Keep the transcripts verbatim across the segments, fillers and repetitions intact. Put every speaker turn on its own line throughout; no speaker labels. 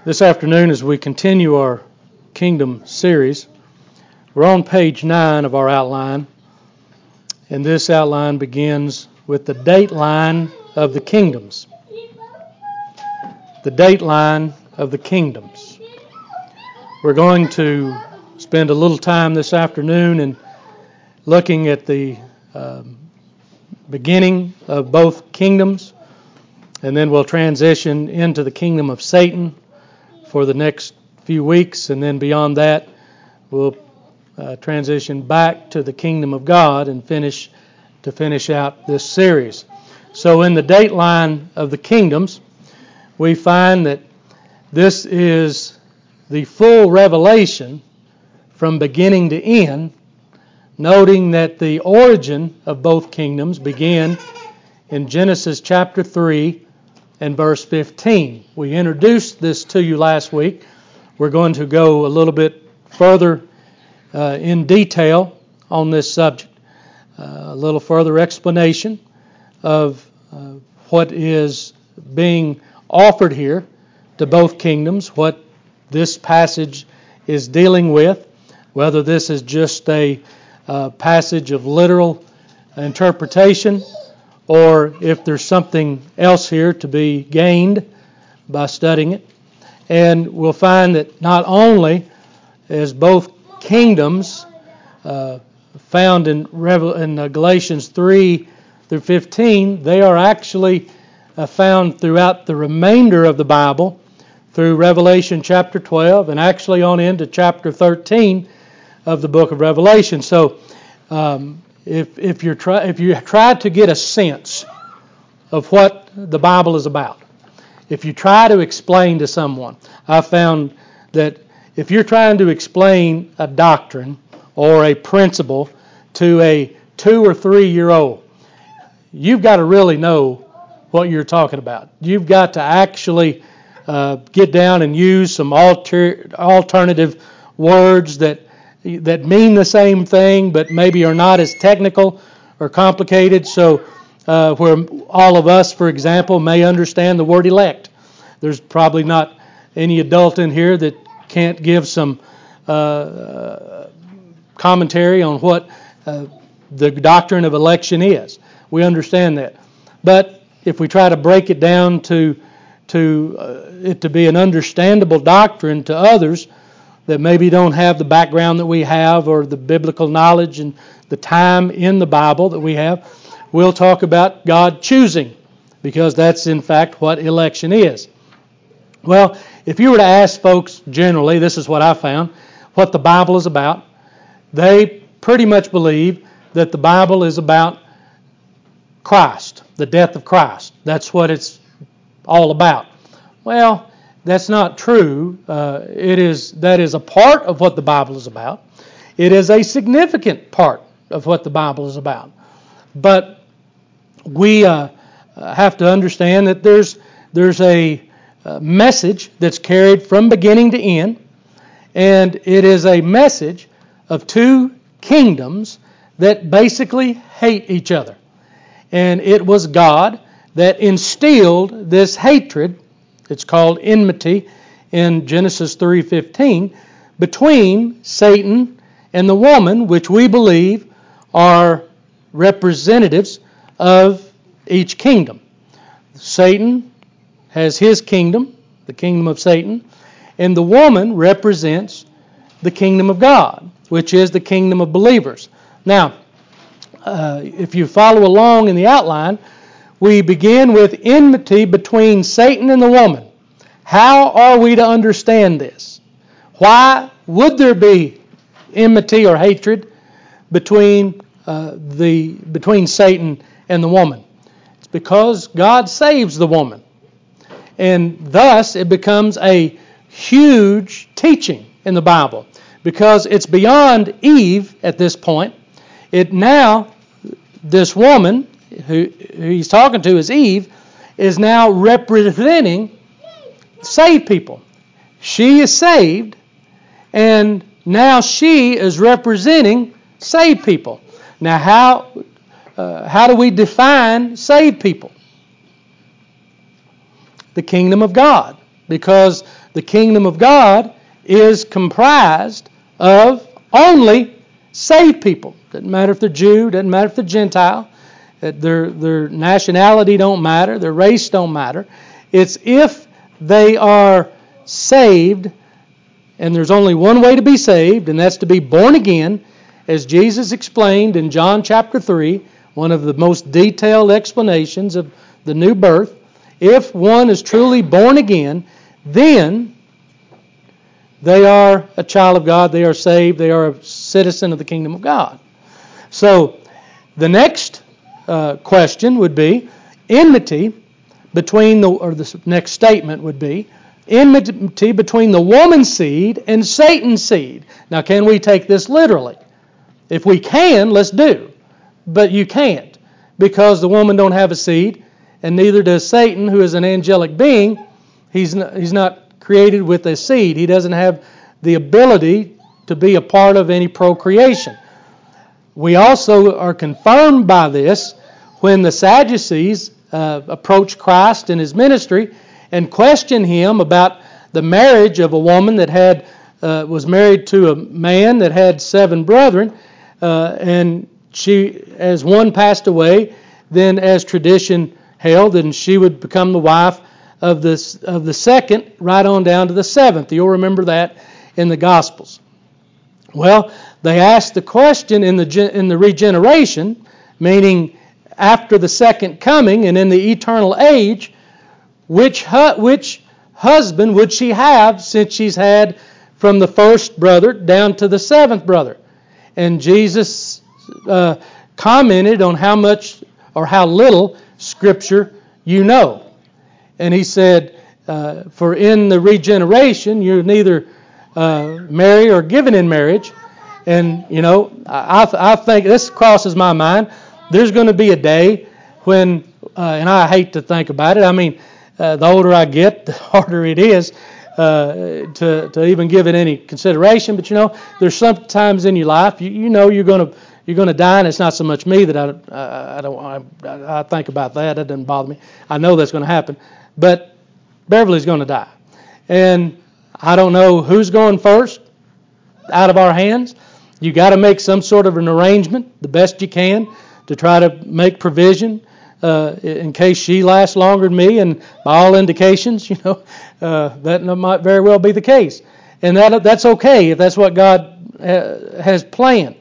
This afternoon, as we continue our Kingdom series, we're on page nine of our outline, and this outline begins with the date line of the kingdoms. The date line of the kingdoms. We're going to spend a little time this afternoon in looking at the um, beginning of both kingdoms, and then we'll transition into the kingdom of Satan for the next few weeks, and then beyond that, we'll uh, transition back to the kingdom of God and finish to finish out this series. So in the date line of the kingdoms, we find that this is the full revelation from beginning to end, noting that the origin of both kingdoms began in Genesis chapter three and verse fifteen. We introduced this to you last week. We're going to go a little bit further uh, in detail on this subject, uh, a little further explanation of uh, what is being offered here to both kingdoms, what this passage is dealing with, whether this is just a uh, passage of literal interpretation, or if there's something else here to be gained by studying it. And we'll find that not only is both kingdoms uh, found in, Revel- in uh, Galatians three through fifteen, they are actually uh, found throughout the remainder of the Bible, through Revelation chapter twelve, and actually on into chapter thirteen of the book of Revelation. So, um, If if you're try if you try to get a sense of what the Bible is about, if you try to explain to someone, I found that if you're trying to explain a doctrine or a principle to a two or three year old, you've got to really know what you're talking about. You've got to actually uh, get down and use some alter, alternative words that. that mean the same thing, but maybe are not as technical or complicated. So uh, where all of us, for example, may understand the word elect. There's probably not any adult in here that can't give some uh, commentary on what uh, the doctrine of election is. We understand that. But if we try to break it down to, to uh, it to be an understandable doctrine to others, that maybe don't have the background that we have or the biblical knowledge and the time in the Bible that we have, we'll talk about God choosing, because that's in fact what election is. Well, if you were to ask folks generally, this is what I found, what the Bible is about, they pretty much believe that the Bible is about Christ, the death of Christ. That's what it's all about. Well, that's not true. Uh, it is that is a part of what the Bible is about. It is a significant part of what the Bible is about. But we uh, have to understand that there's there's a, a message that's carried from beginning to end, and it is a message of two kingdoms that basically hate each other. And it was God that instilled this hatred. It's called enmity in Genesis three fifteen, between Satan and the woman, which we believe are representatives of each kingdom. Satan has his kingdom, the kingdom of Satan, and the woman represents the kingdom of God, which is the kingdom of believers. Now, uh, if you follow along in the outline, we begin with enmity between Satan and the woman. How are we to understand this? Why would there be enmity or hatred between uh, the between Satan and the woman? It's because God saves the woman. And thus it becomes a huge teaching in the Bible, because it's beyond Eve at this point. It now, this woman who, who he's talking to is Eve, is now representing saved people. She is saved, and now she is representing saved people. Now, how uh, how do we define saved people? The kingdom of God, because the kingdom of God is comprised of only saved people. Doesn't matter if they're Jew, doesn't matter if they're Gentile, their, their nationality don't matter, their race don't matter. It's if they are saved, and there's only one way to be saved, and that's to be born again, as Jesus explained in John chapter three, one of the most detailed explanations of the new birth. If one is truly born again, then they are a child of God, they are saved, they are a citizen of the kingdom of God. So the next uh, question would be enmity between the, or the next statement would be, enmity between the woman's seed and Satan's seed. Now, can we take this literally? If we can, let's do. But you can't, because the woman don't have a seed, and neither does Satan, who is an angelic being. He's not, he's not created with a seed. He doesn't have the ability to be a part of any procreation. We also are confirmed by this when the Sadducees uh, approached Christ in his ministry and questioned him about the marriage of a woman that had uh, was married to a man that had seven brethren, uh, and she, as one passed away, then as tradition held, and she would become the wife of this of the second, right on down to the seventh. You'll remember that in the Gospels. Well, they asked the question in the in the regeneration, meaning after the second coming and in the eternal age, which hu- which husband would she have since she's had from the first brother down to the seventh brother? And Jesus uh, commented on how much or how little Scripture you know. And he said, uh, for in the regeneration, you're neither uh, married or given in marriage. And, you know, I, I think, this crosses my mind, there's going to be a day when, uh, and I hate to think about it, I mean, uh, the older I get, the harder it is uh, to to even give it any consideration. But, you know, there's some times in your life, you, you know you're going to you're going to die, and it's not so much me that I, I, I don't I, I think about that. That doesn't bother me. I know that's going to happen. But Beverly's going to die. And I don't know who's going first out of our hands. You got to make some sort of an arrangement, the best you can, to try to make provision uh, in case she lasts longer than me. And by all indications, you know, uh, that might very well be the case. And that that's okay if that's what God ha- has planned.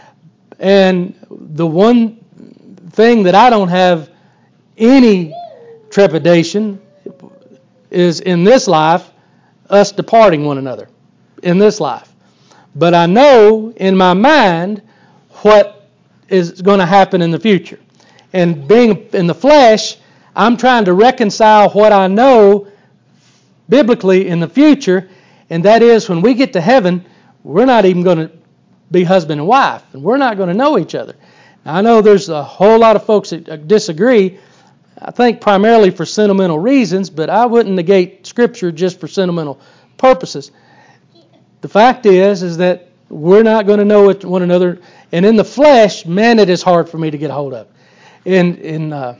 And the one thing that I don't have any trepidation is in this life, us departing one another in this life. But I know in my mind what is going to happen in the future. And being in the flesh, I'm trying to reconcile what I know biblically in the future, and that is when we get to heaven, we're not even going to be husband and wife, and we're not going to know each other. Now, I know there's a whole lot of folks that disagree, I think primarily for sentimental reasons, but I wouldn't negate Scripture just for sentimental purposes. The fact is, is that we're not going to know one another, and in the flesh, man, it is hard for me to get a hold of. And in, uh,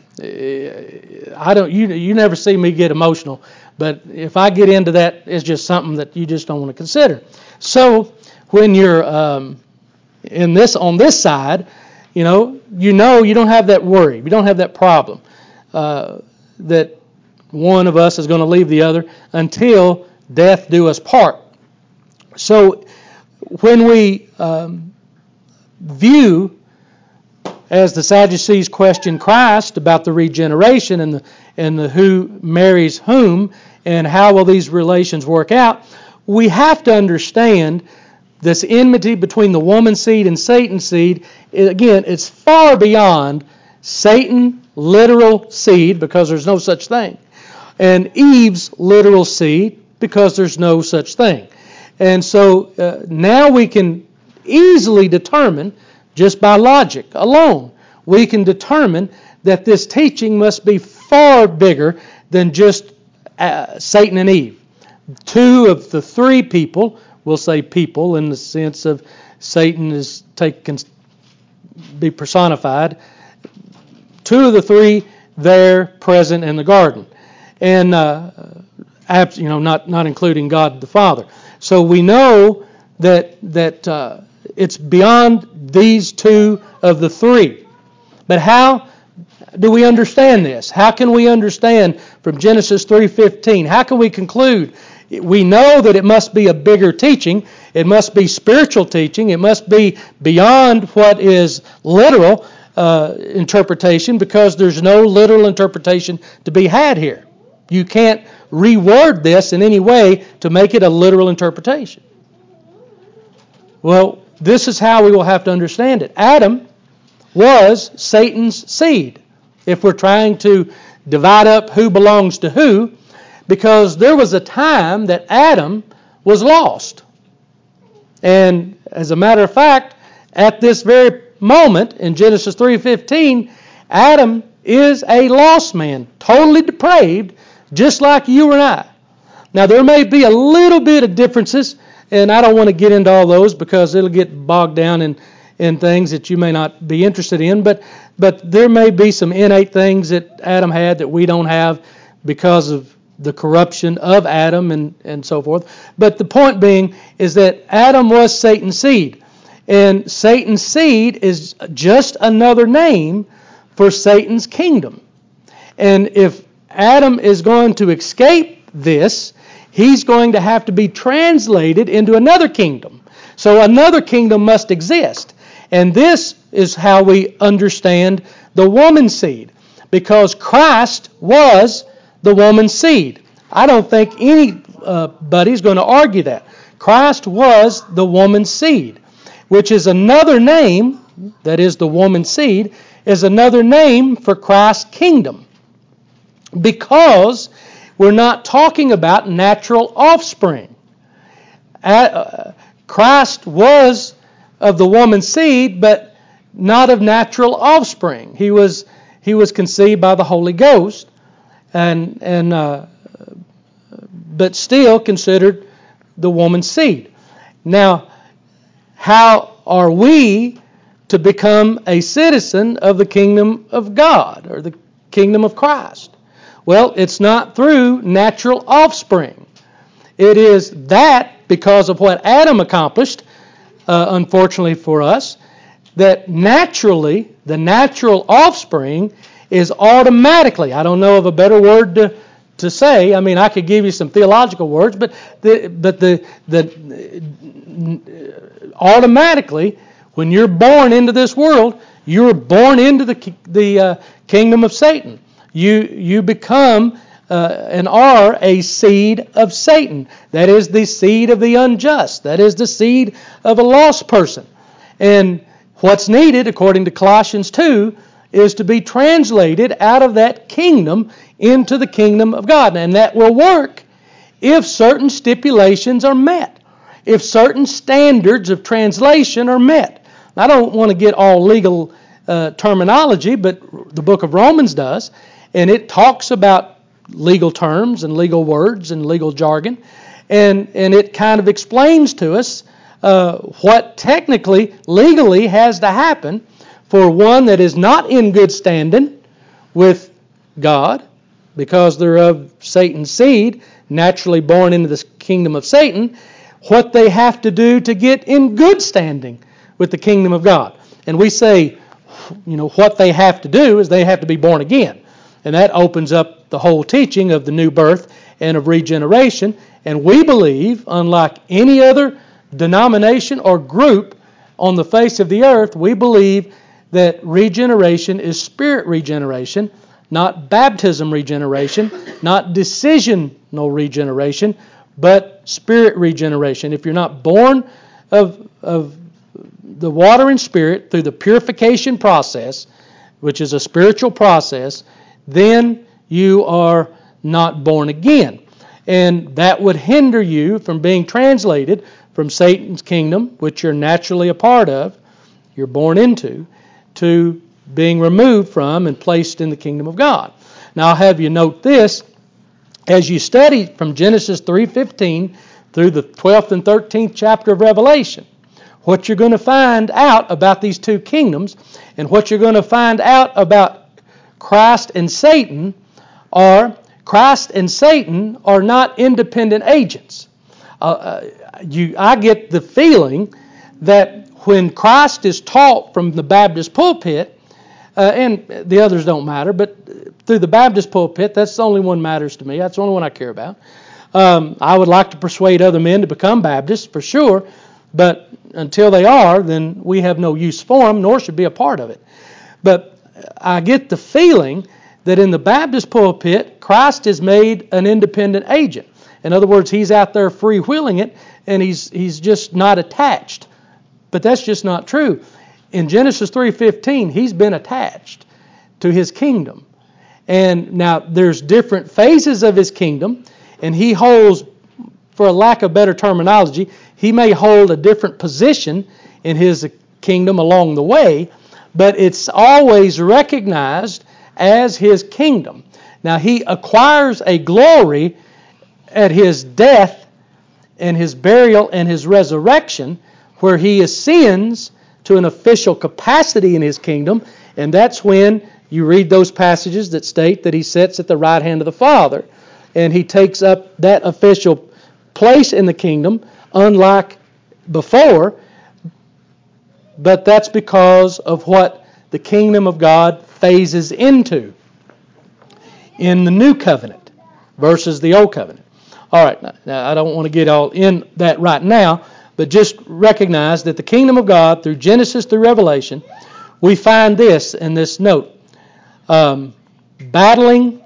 I don't, you you never see me get emotional, but if I get into that, it's just something that you just don't want to consider. So when you're um, in this on this side, you know, you know, you don't have that worry, you don't have that problem uh, that one of us is going to leave the other until death do us part. So when we um, view, as the Sadducees questioned Christ about the regeneration and the and the who marries whom and how will these relations work out, we have to understand this enmity between the woman's seed and Satan's seed. Again, it's far beyond Satan literal seed, because there's no such thing, and Eve's literal seed, because there's no such thing. And so uh, now we can easily determine, just by logic alone, we can determine that this teaching must be far bigger than just uh, Satan and Eve. Two of the three people, we'll say people in the sense of Satan is taken, be personified. Two of the three there present in the garden. And uh, you know, not, not including God the Father. So we know that, that uh, it's beyond these two of the three. But how do we understand this? How can we understand from Genesis three fifteen? How can we conclude? We know that it must be a bigger teaching. It must be spiritual teaching. It must be beyond what is literal uh, interpretation, because there's no literal interpretation to be had here. You can't reword this in any way to make it a literal interpretation. Well, this is how we will have to understand it. Adam was Satan's seed, if we're trying to divide up who belongs to who, because there was a time that Adam was lost. And as a matter of fact, at this very moment in Genesis three fifteen, Adam is a lost man, totally depraved, just like you and I. Now, there may be a little bit of differences, and I don't want to get into all those because it'll get bogged down in, in things that you may not be interested in, but but there may be some innate things that Adam had that we don't have because of the corruption of Adam and, and so forth. But the point being is that Adam was Satan's seed. And Satan's seed is just another name for Satan's kingdom. And if Adam is going to escape this, he's going to have to be translated into another kingdom. So another kingdom must exist. And this is how we understand the woman's seed, because Christ was the woman's seed. I don't think anybody's going to argue that. Christ was the woman's seed, which is another name, that is the woman's seed, is another name for Christ's kingdom. Because we're not talking about natural offspring. Christ was of the woman's seed, but not of natural offspring. He was he was conceived by the Holy Ghost, and and uh, but still considered the woman's seed. Now, how are we to become a citizen of the kingdom of God, or the kingdom of Christ? Well, it's not through natural offspring. It is that because of what Adam accomplished, uh, unfortunately for us, that naturally, the natural offspring is automatically, I don't know of a better word to, to say, I mean, I could give you some theological words, but the, but the, the automatically, when you're born into this world, you're born into the, the uh, kingdom of Satan. You, you become uh, and are a seed of Satan. That is the seed of the unjust. That is the seed of a lost person. And what's needed, according to Colossians two, is to be translated out of that kingdom into the kingdom of God. And that will work if certain stipulations are met, if certain standards of translation are met. I don't want to get all legal uh, terminology, but the book of Romans does, and it talks about legal terms and legal words and legal jargon, and, and it kind of explains to us uh, what technically, legally has to happen for one that is not in good standing with God, because they're of Satan's seed, naturally born into the kingdom of Satan, what they have to do to get in good standing with the kingdom of God. And we say, you know, what they have to do is they have to be born again. And that opens up the whole teaching of the new birth and of regeneration. And we believe, unlike any other denomination or group on the face of the earth, we believe that regeneration is spirit regeneration, not baptism regeneration, not decisional regeneration, but spirit regeneration. If you're not born of, of the water and spirit through the purification process, which is a spiritual process, then you are not born again. And that would hinder you from being translated from Satan's kingdom, which you're naturally a part of, you're born into, to being removed from and placed in the kingdom of God. Now I'll have you note this, as you study from Genesis three fifteen through the twelfth and thirteenth chapter of Revelation, what you're going to find out about these two kingdoms and what you're going to find out about Christ and Satan are Christ and Satan are not independent agents. Uh, uh, you, I get the feeling that when Christ is taught from the Baptist pulpit, uh, and the others don't matter, but through the Baptist pulpit, that's the only one that matters to me. That's the only one I care about. Um, I would like to persuade other men to become Baptists, for sure, but until they are, then we have no use for them, nor should be a part of it. But I get the feeling that in the Baptist pulpit, Christ is made an independent agent. In other words, He's out there free-wheeling it, and he's he's just not attached. But that's just not true. In Genesis three fifteen, He's been attached to His kingdom. And now there's different phases of His kingdom, and He holds, for a lack of better terminology, He may hold a different position in His kingdom along the way, but it's always recognized as His kingdom. Now He acquires a glory at His death and His burial and His resurrection, where He ascends to an official capacity in His kingdom, and that's when you read those passages that state that He sits at the right hand of the Father, and He takes up that official place in the kingdom, unlike before, but that's because of what the kingdom of God phases into in the new covenant versus the old covenant. All right, now I don't want to get all in that right now, but just recognize that the kingdom of God, through Genesis through Revelation, we find this in this note. Um, battling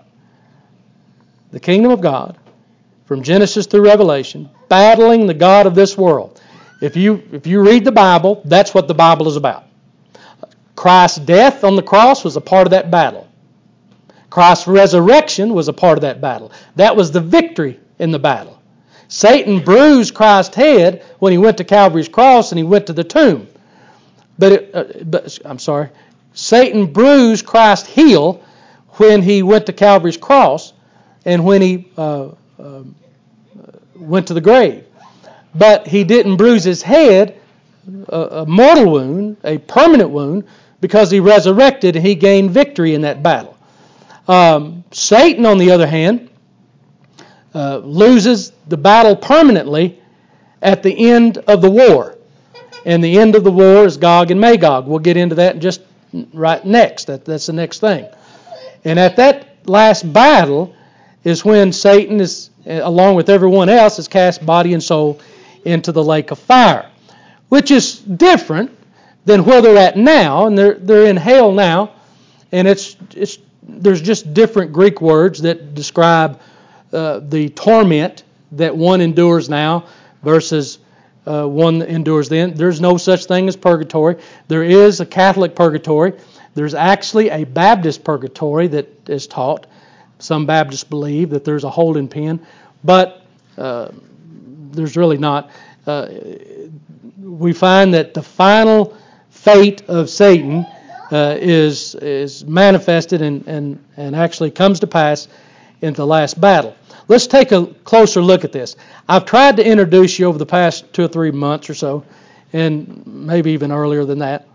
the kingdom of God, from Genesis through Revelation, battling the God of this world. If you if you read the Bible, that's what the Bible is about. Christ's death on the cross was a part of that battle. Christ's resurrection was a part of that battle. That was the victory in the battle. Satan bruised Christ's head when He went to Calvary's cross and He went to the tomb. But, it, uh, but I'm sorry, Satan bruised Christ's heel when He went to Calvary's cross and when He uh, uh, went to the grave. But He didn't bruise His head, a, a mortal wound, a permanent wound, because He resurrected and He gained victory in that battle. Um, Satan, on the other hand, uh, loses the battle permanently at the end of the war. And the end of the war is Gog and Magog. We'll get into that just right next. That, that's the next thing. And at that last battle is when Satan is, along with everyone else, is cast body and soul into the lake of fire, which is different than where they're at now. And they're they're in hell now, and it's it's there's just different Greek words that describe uh, the torment that one endures now versus uh, one that endures then. There's no such thing as purgatory. There is a Catholic purgatory. There's actually a Baptist purgatory that is taught. Some Baptists believe that there's a holding pen, but uh, there's really not. Uh, we find that the final fate of Satan uh, is is manifested and, and, and actually comes to pass in the last battle. Let's take a closer look at this. I've tried to introduce you over the past two or three months or so, and maybe even earlier than that,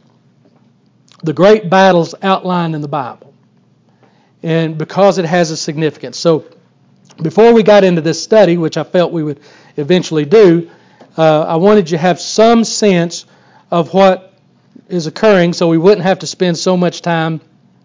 the great battles outlined in the Bible, and because it has a significance. So before we got into this study, which I felt we would eventually do, uh, I wanted you to have some sense of what is occurring so we wouldn't have to spend so much time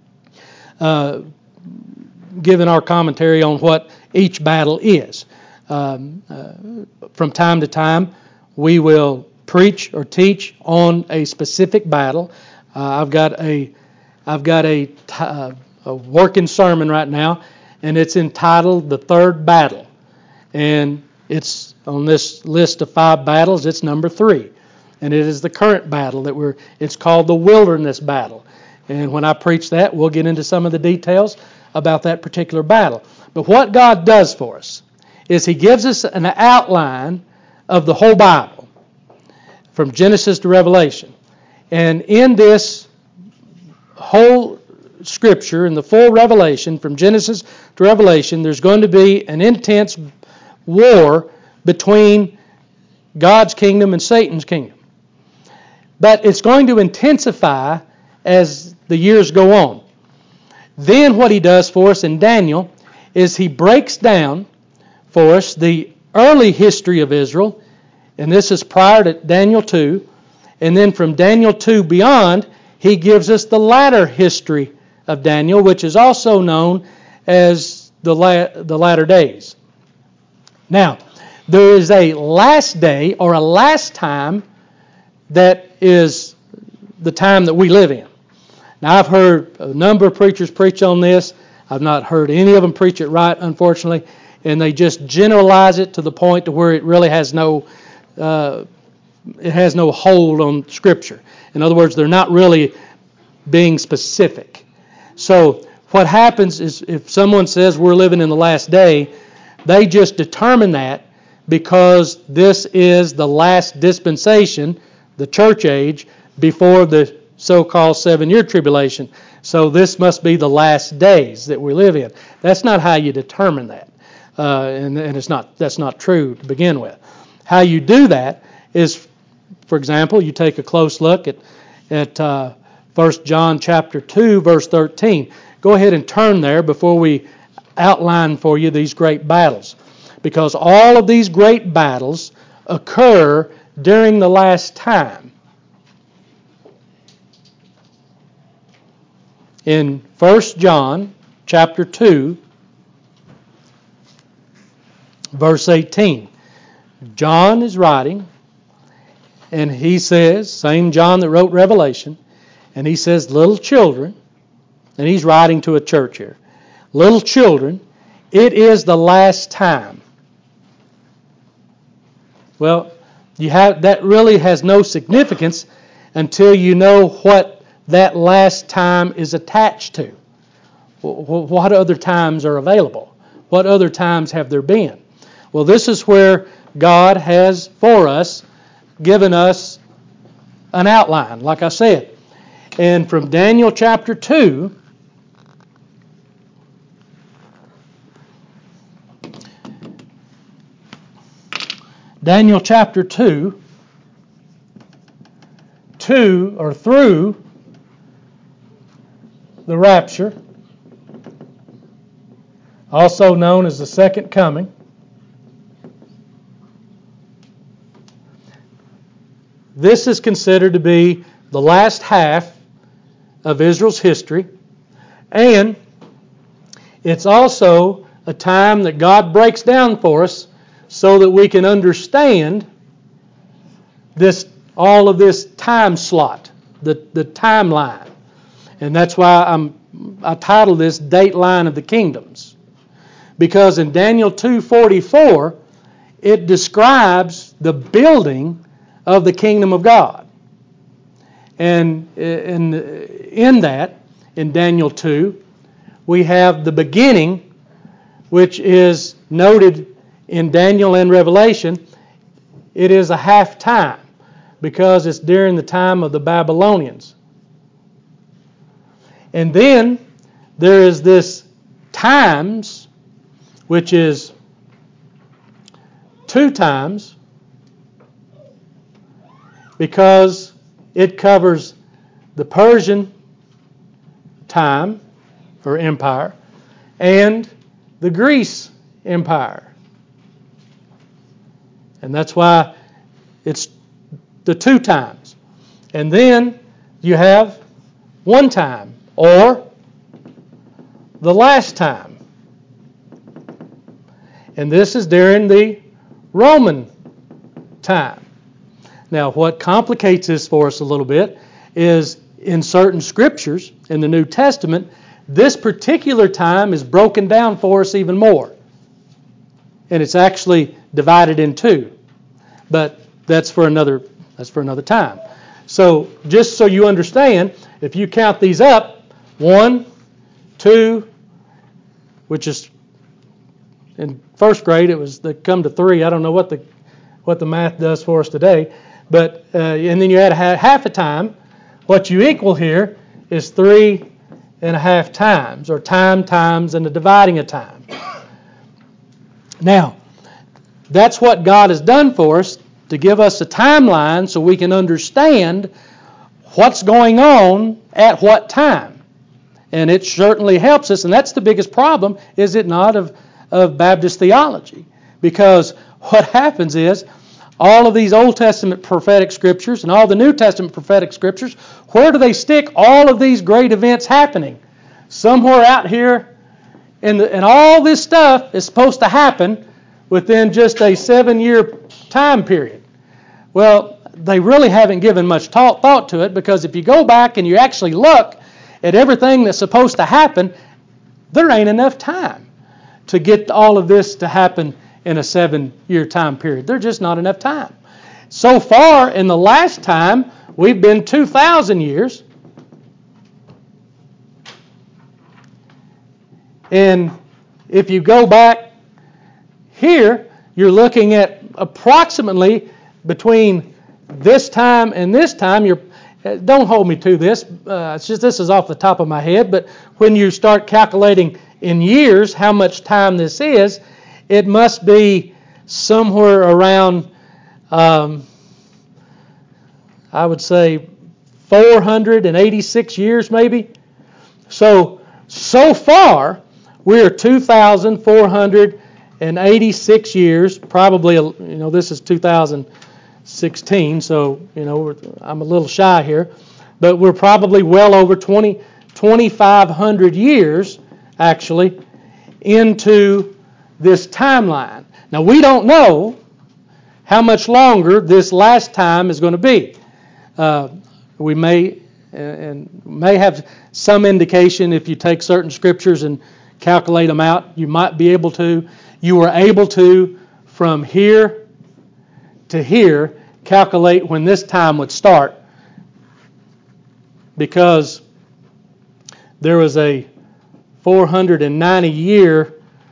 uh, giving our commentary on what each battle is. Um, uh, from time to time, we will preach or teach on a specific battle. Uh, I've got a I've got a, uh, a working sermon right now, and it's entitled "The Third Battle," and it's on this list of five battles. It's number three, and it is the current battle that we're. It's called the Wilderness Battle, and when I preach that, we'll get into some of the details about that particular battle. But what God does for us is He gives us an outline of the whole Bible, from Genesis to Revelation. And in this whole Scripture, in the full Revelation, from Genesis to Revelation, there's going to be an intense war between God's kingdom and Satan's kingdom. But it's going to intensify as the years go on. Then what He does for us in Daniel is he breaks down for us the early history of Israel, and this is prior to Daniel two, and then from Daniel two beyond, he gives us the latter history of Daniel, which is also known as the, la- the latter days. Now, there is a last day or a last time that is the time that we live in. Now, I've heard a number of preachers preach on this. I've not heard any of them preach it right, unfortunately, and they just generalize it to the point to where it really has no uh, it has no hold on Scripture. In other words, they're not really being specific. So what happens is if someone says we're living in the last day, they just determine that because this is the last dispensation, the church age, before the so-called seven-year tribulation. So this must be the last days that we live in. That's not how you determine that, uh, and, and it's not. That's not true to begin with. How you do that is, for example, you take a close look at at uh, First John chapter two, verse thirteen. Go ahead and turn there before we outline for you these great battles, because all of these great battles occur during the last time. In First John chapter two, verse eighteen, John is writing, and he says, same John that wrote Revelation, and he says, little children, and he's writing to a church here, little children, it is the last time. Well, you have that really has no significance until you know what that last time is attached to. What other times are available? What other times have there been? Well, this is where God has for us given us an outline, like I said. And from Daniel chapter two, Daniel chapter two, to or through the rapture, also known as the second coming. This is considered to be the last half of Israel's history, and it's also a time that God breaks down for us so that we can understand this, all of this time slot, the, the timeline. And that's why I'm, I titled this Dateline of the Kingdoms. Because in Daniel two forty-four, it describes the building of the kingdom of God. And in, in that, in Daniel two, we have the beginning, which is noted in Daniel and Revelation. It is a half time because it's during the time of the Babylonians. And then there is this times, which is two times, because it covers the Persian time or empire and the Greece empire. And that's why it's the two times. And then you have one time, or the last time. And this is during the Roman time. Now, what complicates this for us a little bit is in certain scriptures in the New Testament, this particular time is broken down for us even more. And it's actually divided in two. But that's for another that's for another time. So just so you understand, if you count these up, one, two, which is in first grade, it was they come to three. I don't know what the what the math does for us today, but uh, and then you add a half a time. What you equal here is three and a half times, or time times and the dividing of time. Now, that's what God has done for us to give us a timeline so we can understand what's going on at what time. And it certainly helps us, and that's the biggest problem, is it not, of, of Baptist theology? Because what happens is, all of these Old Testament prophetic scriptures and all the New Testament prophetic scriptures, where do they stick all of these great events happening? Somewhere out here, and, and all this stuff is supposed to happen within just a seven-year time period. Well, they really haven't given much thought, thought to it, because if you go back and you actually look at everything that's supposed to happen, there ain't enough time to get all of this to happen in a seven-year time period. There's just not enough time. So far, in the last time, we've been two thousand years. And if you go back here, you're looking at approximately between this time and this time. You're don't hold me to this. Uh, it's just this is off the top of my head. But when you start calculating in years how much time this is, it must be somewhere around, um, I would say, four hundred eighty-six years maybe. So, so far, we're two thousand four hundred eighty-six years. Probably, you know, this is two thousand sixteen, so, you know, we're, I'm a little shy here. But we're probably well over twenty, twenty-five hundred years, actually, into this timeline. Now, we don't know how much longer this last time is going to be. Uh, we may and may have some indication if you take certain scriptures and calculate them out. You might be able to. You were able to, from here to here, calculate when this time would start, because there was a four hundred ninety year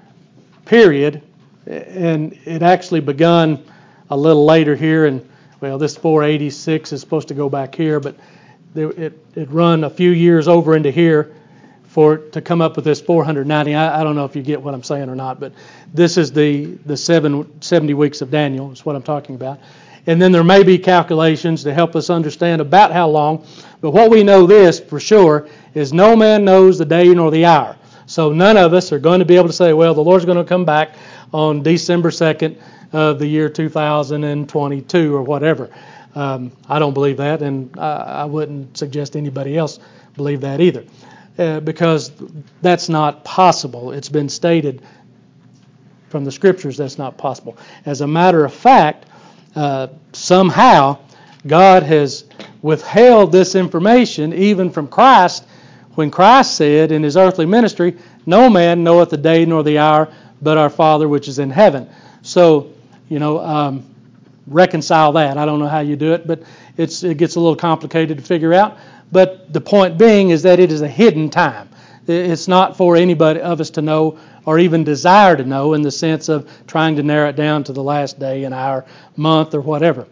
period, and it actually begun a little later here, and well, this four eighty-six is supposed to go back here, but it it run a few years over into here for to come up with this four hundred ninety. I, I don't know if you get what I'm saying or not, but this is the the seven, seventy weeks of Daniel is what I'm talking about. And then there may be calculations to help us understand about how long, but what we know this for sure is no man knows the day nor the hour. So none of us are going to be able to say, well, the Lord's going to come back on December second of the year two thousand twenty-two or whatever. Um, I don't believe that, and I, I wouldn't suggest anybody else believe that either, uh, because that's not possible. It's been stated from the Scriptures that's not possible. As a matter of fact, uh, somehow God has withheld this information even from Christ, when Christ said in his earthly ministry, no man knoweth the day nor the hour, but our Father which is in heaven. So, you know, um, reconcile that. I don't know how you do it, but it's it gets a little complicated to figure out. But the point being is that it is a hidden time. It's not for anybody of us to know or even desire to know, in the sense of trying to narrow it down to the last day, an hour, month, or whatever.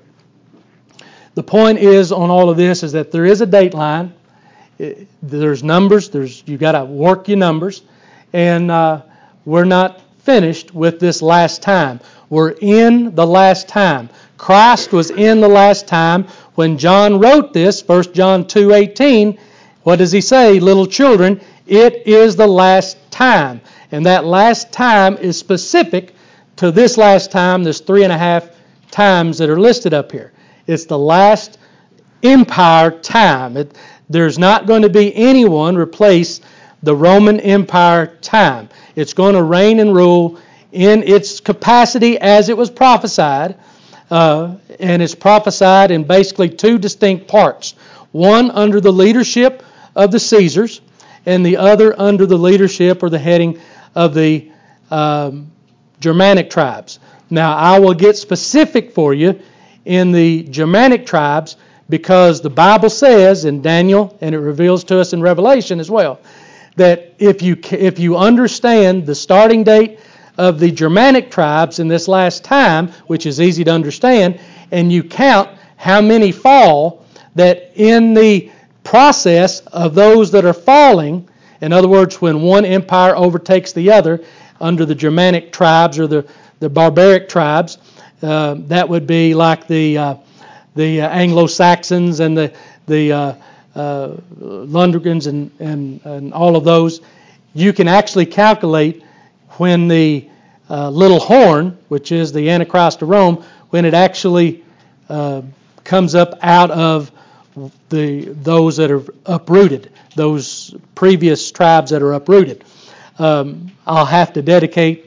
The point is on all of this is that there is a date line. It, there's numbers. There's you got to work your numbers, and uh, we're not finished with this last time. We're in the last time. Christ was in the last time when John wrote this. First John two eighteen. What does he say? Little children, it is the last time, and that last time is specific to this last time. There's three and a half times that are listed up here. It's the last empire time. It, There's not going to be anyone replace the Roman Empire time. It's going to reign and rule in its capacity as it was prophesied, uh, and it's prophesied in basically two distinct parts. One under the leadership of the Caesars, and the other under the leadership or the heading of the um, Germanic tribes. Now, I will get specific for you in the Germanic tribes, because the Bible says in Daniel, and it reveals to us in Revelation as well, that if you if you understand the starting date of the Germanic tribes in this last time, which is easy to understand, and you count how many fall, that in the process of those that are falling, in other words, when one empire overtakes the other under the Germanic tribes or the, the barbaric tribes, uh, that would be like the uh, the uh, Anglo-Saxons and the the uh, uh, Lundgren's and, and, and all of those, you can actually calculate when the uh, little horn, which is the Antichrist of Rome, when it actually uh, comes up out of the those that are uprooted, those previous tribes that are uprooted. Um, I'll have to dedicate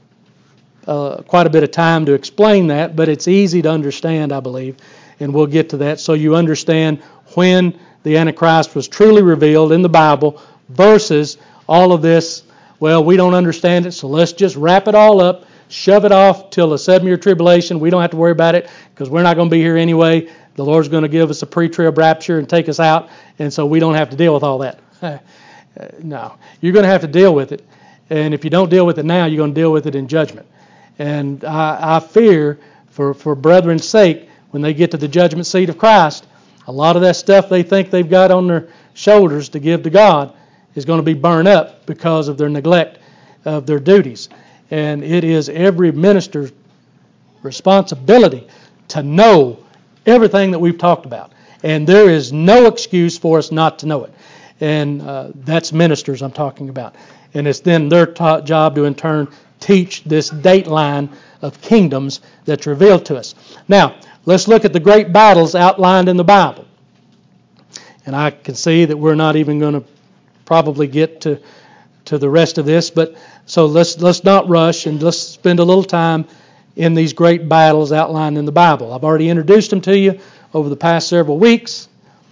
uh, quite a bit of time to explain that, but it's easy to understand, I believe, and we'll get to that so you understand when the Antichrist was truly revealed in the Bible versus all of this, well, we don't understand it, so let's just wrap it all up, shove it off till a seven-year tribulation. We don't have to worry about it because we're not going to be here anyway. The Lord's going to give us a pre-trib rapture and take us out, and so we don't have to deal with all that. No, you're going to have to deal with it, and if you don't deal with it now, you're going to deal with it in judgment. And I, I fear, for, for brethren's sake, when they get to the judgment seat of Christ, a lot of that stuff they think they've got on their shoulders to give to God is going to be burned up because of their neglect of their duties. And it is every minister's responsibility to know everything that we've talked about. And there is no excuse for us not to know it. And uh, that's ministers I'm talking about. And it's then their ta- job to in turn teach this date line of kingdoms that's revealed to us. Now, let's look at the great battles outlined in the Bible. And I can see that we're not even going to probably get to to the rest of this, but so let's let's not rush and let's spend a little time in these great battles outlined in the Bible. I've already introduced them to you over the past several weeks.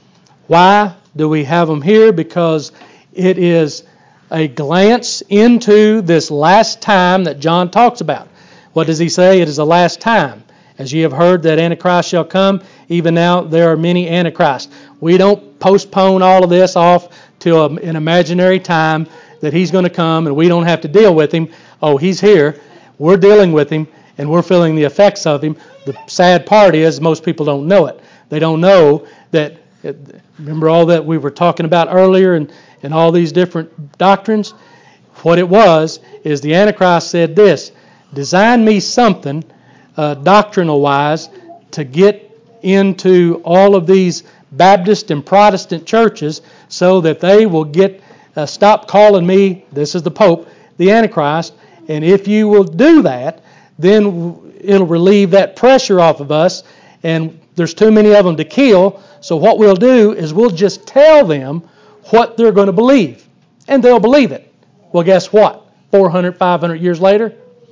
Why do we have them here? Because it is a glance into this last time that John talks about. What does he say? It is the last time. As ye have heard that Antichrist shall come, even now there are many Antichrists. We don't postpone all of this off to a, an imaginary time that he's going to come and we don't have to deal with him. Oh, he's here. We're dealing with him and we're feeling the effects of him. The sad part is most people don't know it. They don't know that, remember all that we were talking about earlier and, and all these different doctrines? What it was is the Antichrist said this, design me something uh, doctrinal-wise to get into all of these Baptist and Protestant churches so that they will get uh, stop calling me, this is the Pope, the Antichrist. And if you will do that, then it'll relieve that pressure off of us. And there's too many of them to kill. So what we'll do is we'll just tell them what they're going to believe. And they'll believe it. Well, guess what? four hundred, five hundred years later,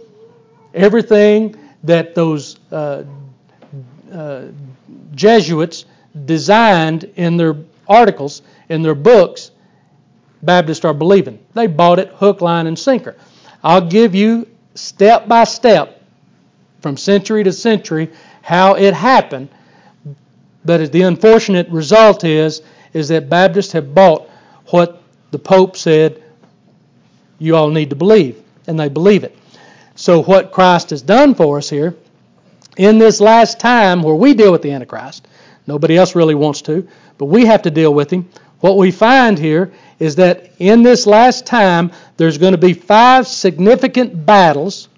everything that those uh, uh, Jesuits designed in their articles, in their books, Baptists are believing. They bought it hook, line, and sinker. I'll give you step by step, from century to century, how it happened. But the unfortunate result is, is that Baptists have bought what the Pope said you all need to believe, and they believe it. So what Christ has done for us here, in this last time where we deal with the Antichrist, nobody else really wants to, but we have to deal with him. What we find here is that in this last time, there's going to be five significant battles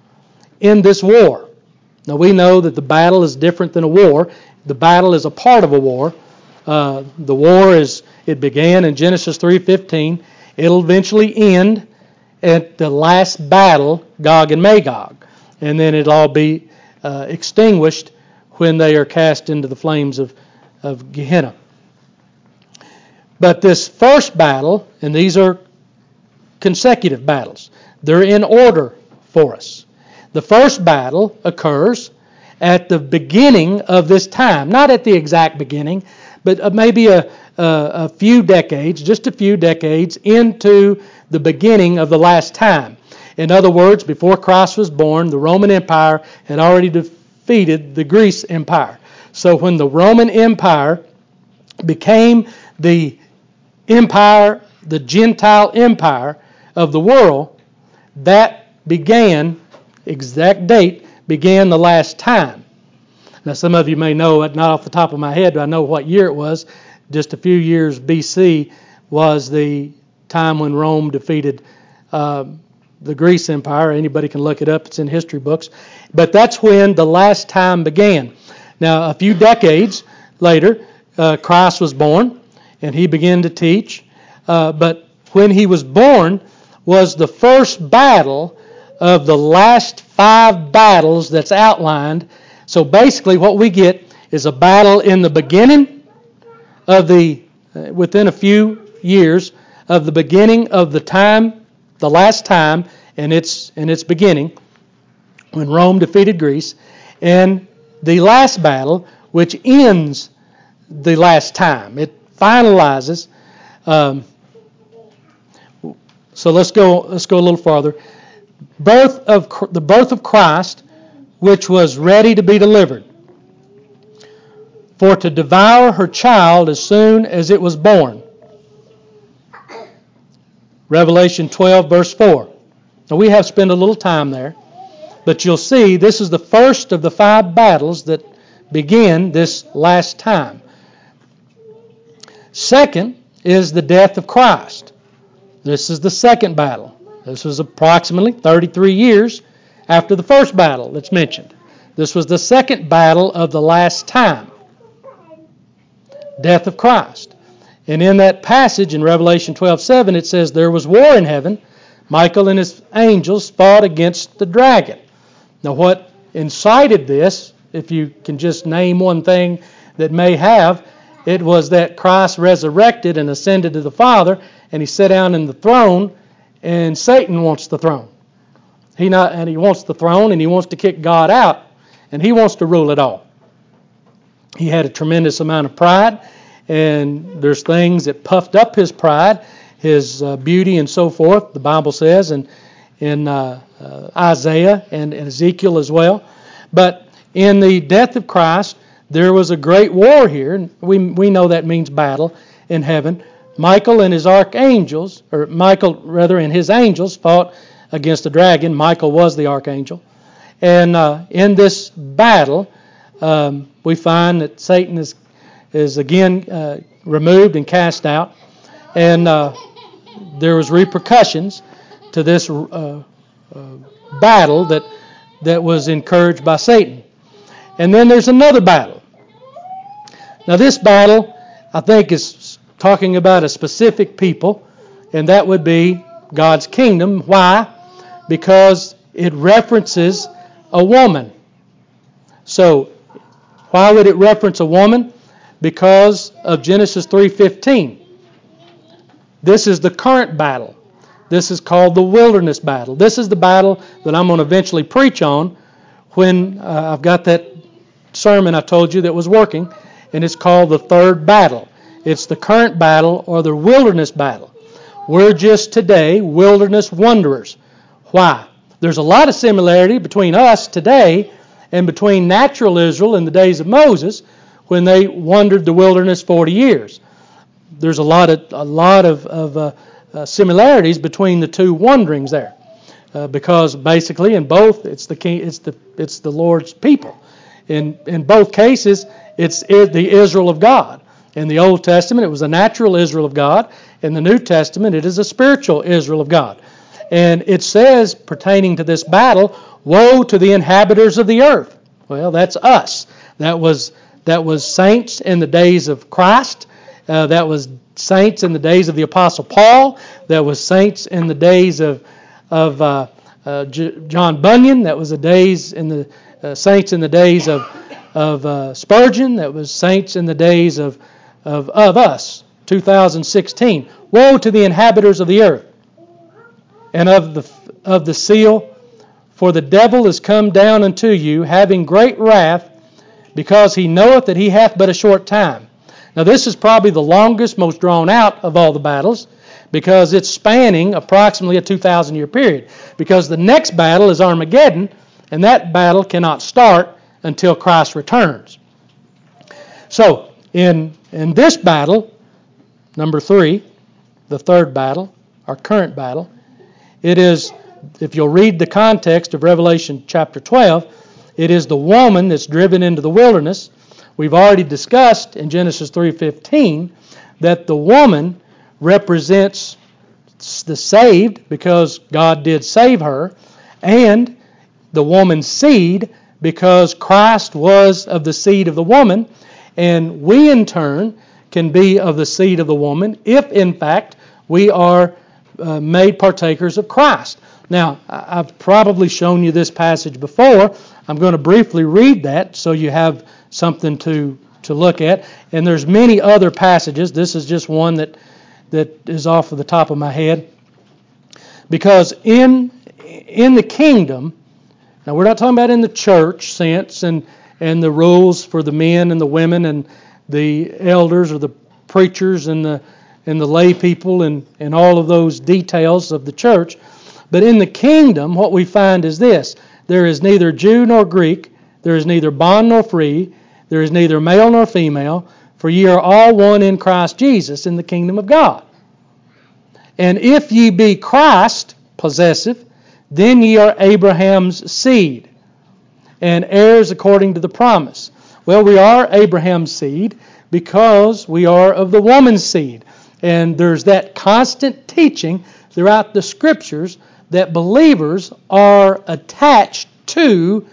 in this war. Now we know that the battle is different than a war. The battle is a part of a war. Uh, the war is, it began in Genesis three fifteen. It'll eventually end at the last battle, Gog and Magog. And then it'll all be uh, extinguished when they are cast into the flames of, of Gehenna. But this first battle, and these are consecutive battles, they're in order for us. The first battle occurs at the beginning of this time, not at the exact beginning, but maybe a, a, a few decades, just a few decades into the beginning of the last time. In other words, before Christ was born, the Roman Empire had already defeated the Greece Empire. So when the Roman Empire became the empire, the Gentile empire of the world, that began, exact date, began the last time. Now some of you may know it, not off the top of my head, but I know what year it was. Just a few years B C was the time when Rome defeated uh, the Greece Empire. Anybody can look it up. It's in history books. But that's when the last time began. Now, a few decades later, uh, Christ was born. and he began to teach. Uh, but when he was born was the first battle of the last five battles that's outlined. So basically what we get is a battle in the beginning of the, uh, within a few years of the beginning of the time, the last time, and its, and its beginning, when Rome defeated Greece, and the last battle, which ends the last time. It finalizes. Um, so let's go. Let's go a little farther. Birth of the birth of Christ, which was ready to be delivered, for to devour her child as soon as it was born. Revelation twelve, verse four. Now we have spent a little time there, but you'll see this is the first of the five battles that begin this last time. Second is the death of Christ. This is the second battle. This was approximately thirty-three years after the first battle that's mentioned. This was the second battle of the last time. Death of Christ. And in that passage in Revelation twelve seven, it says, there was war in heaven. Michael and his angels fought against the dragon. Now what incited this, if you can just name one thing that may have, it was that Christ resurrected and ascended to the Father, and he sat down in the throne, and Satan wants the throne. He not, and he wants the throne, and he wants to kick God out, and he wants to rule it all. He had a tremendous amount of pride, and there's things that puffed up his pride, his uh, beauty and so forth, the Bible says, and in uh, uh, Isaiah and, and Ezekiel as well. But in the death of Christ, there was a great war here. And we we know that means battle in heaven. Michael and his archangels, or Michael rather and his angels, fought against the dragon. Michael was the archangel. And uh, in this battle, um, we find that Satan is is again uh, removed and cast out. And uh, there was repercussions to this uh, uh, battle that that was encouraged by Satan. And then there's another battle. Now this battle, I think, is talking about a specific people, and that would be God's kingdom. Why? Because it references a woman. So, why would it reference a woman? Because of Genesis three fifteen. This is the current battle. This is called the wilderness battle. This is the battle that I'm going to eventually preach on when uh, I've got that sermon I told you that was working, and it's called the third battle. It's the current battle or the wilderness battle. We're just today wilderness wanderers. Why? There's a lot of similarity between us today and between natural Israel in the days of Moses when they wandered the wilderness forty years. There's a lot of a lot of, of uh, uh, similarities between the two wanderings there, uh, because basically in both it's the king, it's the it's the Lord's people. In in both cases, it's the Israel of God. In the Old Testament, it was a natural Israel of God. In the New Testament, it is a spiritual Israel of God. And it says, pertaining to this battle, woe to the inhabitants of the earth. Well, that's us. That was that was saints in the days of Christ. Uh, that was saints in the days of the Apostle Paul. That was saints in the days of of uh, uh, J- John Bunyan. That was the days in the uh, saints in the days of of uh, Spurgeon. That was saints in the days of of of us. two thousand sixteen. Woe to the inhabitants of the earth, and of the of the seal, for the devil is come down unto you, having great wrath, because he knoweth that he hath but a short time. Now this is probably the longest, most drawn out of all the battles, because it's spanning approximately a two thousand year period. Because the next battle is Armageddon, and that battle cannot start until Christ returns. So, in, in this battle, number three, the third battle, our current battle, it is, if you'll read the context of Revelation chapter twelve, it is the woman that's driven into the wilderness. We've already discussed in Genesis three fifteen that the woman represents the saved because God did save her, and the woman's seed because Christ was of the seed of the woman, and we in turn can be of the seed of the woman if, in fact, we are uh, made partakers of Christ. Now, I've probably shown you this passage before. I'm going to briefly read that so you have something to, to look at. And there's many other passages. This is just one that, that is off of the top of my head. Because in, in the kingdom, now we're not talking about in the church sense and, and the rules for the men and the women and the elders or the preachers and the and the lay people and, and all of those details of the church. But in the kingdom, what we find is this. There is neither Jew nor Greek. There is neither bond nor free. There is neither male nor female. For ye are all one in Christ Jesus in the kingdom of God. And if ye be Christ possessive, then ye are Abraham's seed, and heirs according to the promise. Well, we are Abraham's seed because we are of the woman's seed. And there's that constant teaching throughout the Scriptures that believers are attached to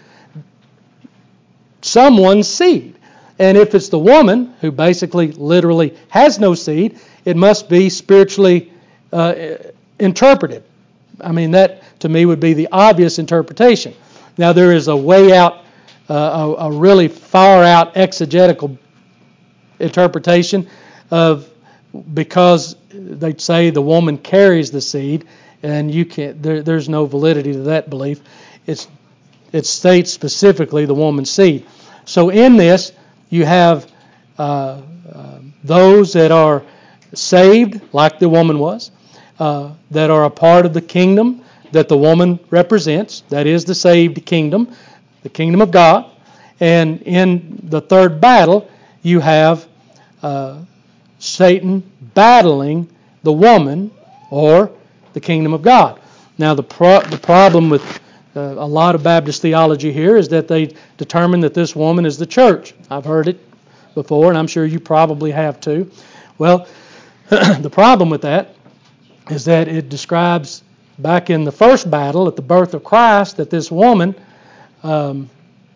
someone's seed. And if it's the woman, who basically literally has no seed, it must be spiritually uh, interpreted. I mean, that to me would be the obvious interpretation. Now, there is a way out, uh, a, a really far out exegetical interpretation of, because they say the woman carries the seed, and you can't. There, there's no validity to that belief. It's it states specifically the woman's seed. So in this, you have uh, uh, those that are saved, like the woman was, uh, that are a part of the kingdom that the woman represents. That is the saved kingdom, the kingdom of God. And in the third battle, you have uh, Satan battling the woman or the kingdom of God. Now, the pro- the problem with uh, a lot of Baptist theology here is that they determine that this woman is the church. I've heard it before, and I'm sure you probably have too. Well, the problem with that is that it describes back in the first battle at the birth of Christ that this woman um,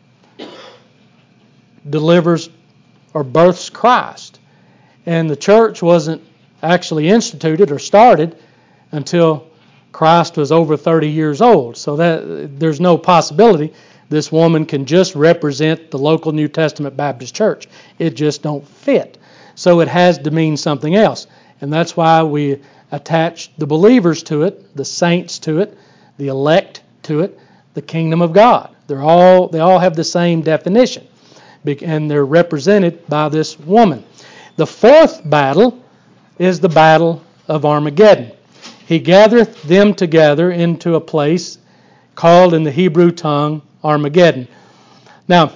delivers or births Christ. And the church wasn't actually instituted or started until Christ was over thirty years old. So that there's no possibility this woman can just represent the local New Testament Baptist church. It just don't fit. So it has to mean something else. And that's why we attach the believers to it, the saints to it, the elect to it, the kingdom of God. They're all they all have the same definition. And they're represented by this woman. The fourth battle is the battle of Armageddon. He gathereth them together into a place called in the Hebrew tongue Armageddon. Now,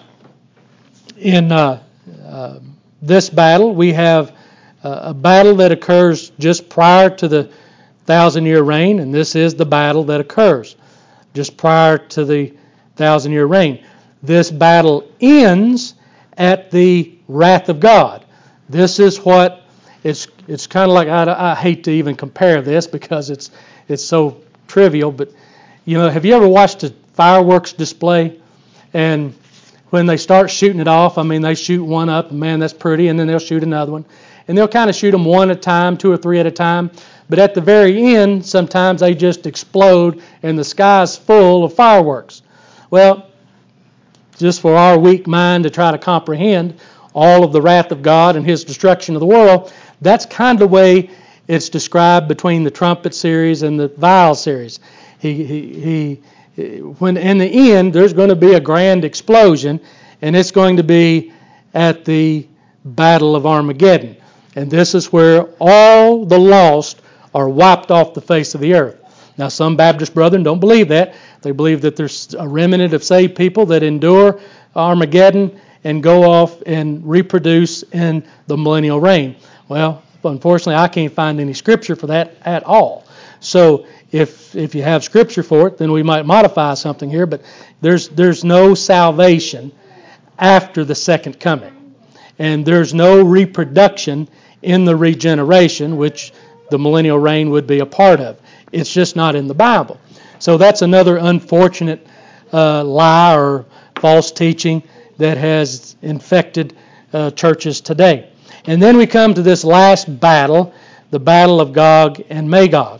in uh, uh, this battle, we have uh, a battle that occurs just prior to the thousand-year reign, and this is the battle that occurs just prior to the thousand-year reign. This battle ends at the wrath of God. This is what it's. It's kind of like I, I hate to even compare this because it's it's so trivial. But you know, have you ever watched a fireworks display? And when they start shooting it off, I mean, they shoot one up, and man, that's pretty, and then they'll shoot another one, and they'll kind of shoot them one at a time, two or three at a time. But at the very end, sometimes they just explode, and the sky's full of fireworks. Well, just for our weak mind to try to comprehend all of the wrath of God and His destruction of the world, that's kind of the way it's described between the trumpet series and the vial series. He, he, he, when in the end, there's going to be a grand explosion, and it's going to be at the Battle of Armageddon. And this is where all the lost are wiped off the face of the earth. Now, some Baptist brethren don't believe that. They believe that there's a remnant of saved people that endure Armageddon and go off and reproduce in the millennial reign. Well, unfortunately, I can't find any scripture for that at all. So if if you have scripture for it, then we might modify something here. But there's there's no salvation after the second coming. And there's no reproduction in the regeneration, which the millennial reign would be a part of. It's just not in the Bible. So that's another unfortunate uh, lie or false teaching that has infected uh, churches today. And then we come to this last battle, the battle of Gog and Magog.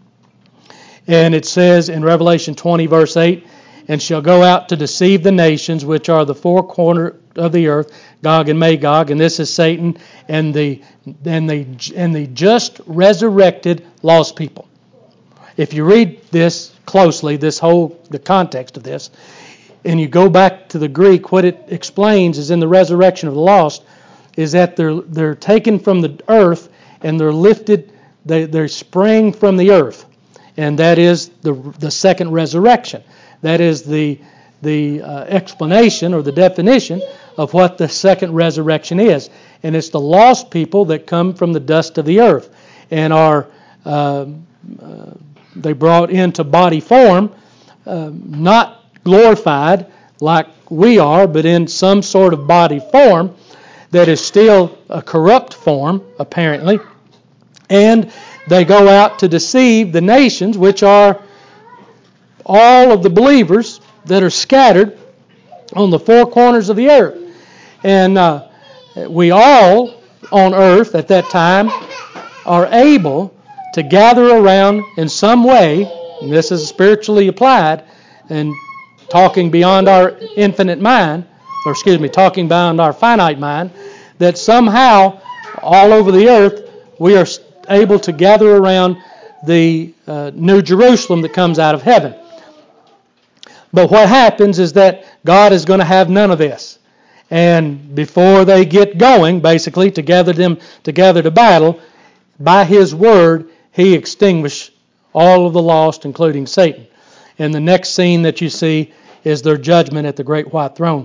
And it says in Revelation twenty, verse eight, and shall go out to deceive the nations, which are the four corners of the earth, Gog and Magog, and this is Satan and the and the and the just resurrected lost people. If you read this closely, this whole the context of this, and you go back to the Greek, what it explains is in the resurrection of the lost, is that they're they're taken from the earth and they're lifted, they they spring from the earth, and that is the the second resurrection. That is the the uh, explanation or the definition of what the second resurrection is, and it's the lost people that come from the dust of the earth and are uh, uh, they brought into body form, uh, not glorified like we are, but in some sort of body form that is still a corrupt form, apparently. And they go out to deceive the nations, which are all of the believers that are scattered on the four corners of the earth. And uh, we all on earth at that time are able to gather around in some way, and this is spiritually applied, and talking beyond our infinite mind, or excuse me, talking beyond our finite mind, that somehow all over the earth we are able to gather around the uh, New Jerusalem that comes out of heaven. But what happens is that God is going to have none of this. And before they get going, basically, to gather them together to battle, by His word, He extinguished all of the lost, including Satan. And the next scene that you see is their judgment at the great white throne.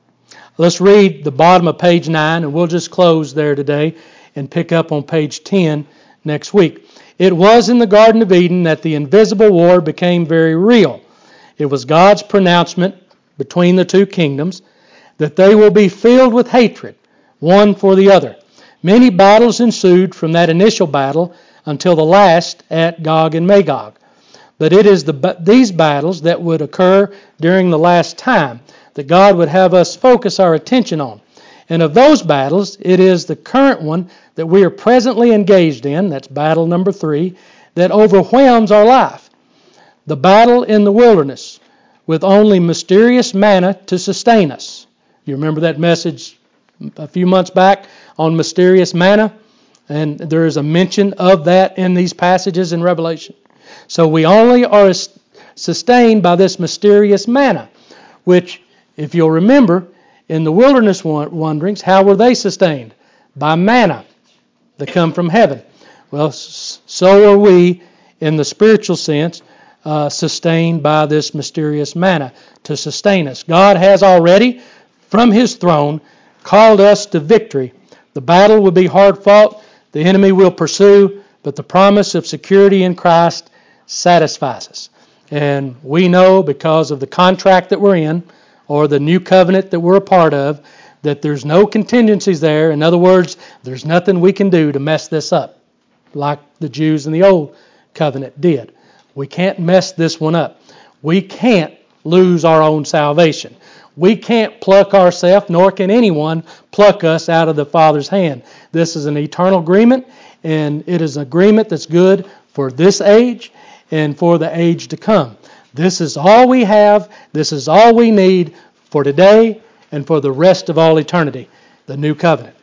Let's read the bottom of page nine, and we'll just close there today and pick up on page ten next week. It was in the Garden of Eden that the invisible war became very real. It was God's pronouncement between the two kingdoms that they will be filled with hatred, one for the other. Many battles ensued from that initial battle until the last at Gog and Magog. But it is the, these battles that would occur during the last time that God would have us focus our attention on. And of those battles, it is the current one that we are presently engaged in, that's battle number three, that overwhelms our life. The battle in the wilderness with only mysterious manna to sustain us. You remember that message a few months back on mysterious manna? And there is a mention of that in these passages in Revelation. So we only are sustained by this mysterious manna, which, if you'll remember, in the wilderness wanderings, how were they sustained? By manna that come from heaven. Well, so are we, in the spiritual sense, uh, sustained by this mysterious manna to sustain us. God has already, from His throne, called us to victory. The battle will be hard fought. The enemy will pursue, but the promise of security in Christ satisfies us. And we know, because of the contract that we're in, or the new covenant that we're a part of, that there's no contingencies there. In other words, there's nothing we can do to mess this up, like the Jews in the old covenant did. We can't mess this one up. We can't lose our own salvation. We can't pluck ourselves, nor can anyone pluck us out of the Father's hand. This is an eternal agreement, and it is an agreement that's good for this age and for the age to come. This is all we have. This is all we need for today and for the rest of all eternity, the new covenant.